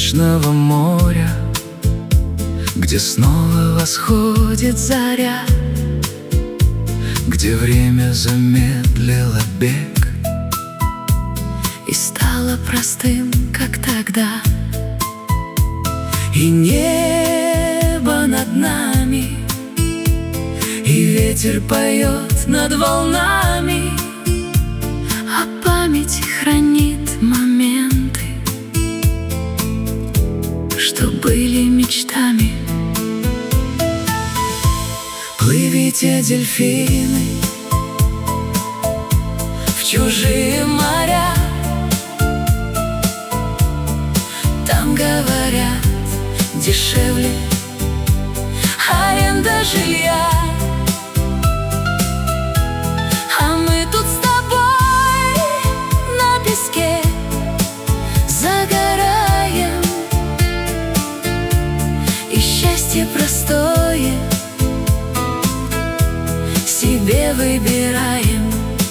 ночного моря, где снова восходит заря, где время замедлило бег и стало простым, как тогда. И небо над нами, и ветер поет над волнами, а память хранит моменты, что были мечтами. Плывите, дельфины, в чужие моря. Там, говорят, дешевле аренда жилья. А мы тут с тобой на песке загораем, и счастье простое себе выбираем.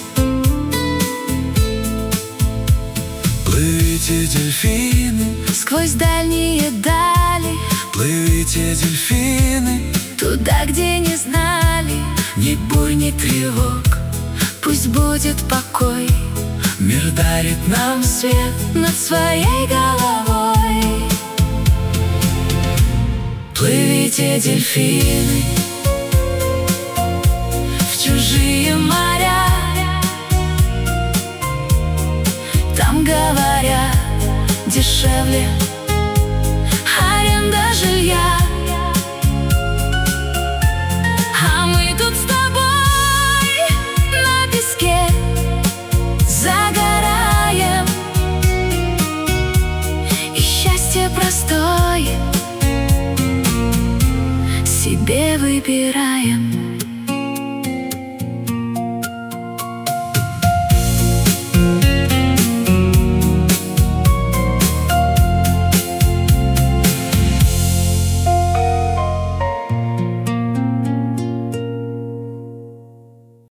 Плывите, дельфины, сквозь дальние дали. плывите, дельфины, Туда, где не знали ни бурь, ни тревог. пусть будет покой. Мир дарит нам свет Над своей головой. Плывите, дельфины, В чужие моря. Там, говорят, дешевле аренда жилья. А мы тут с тобой на песке загораем, и счастье простое себе выбираем.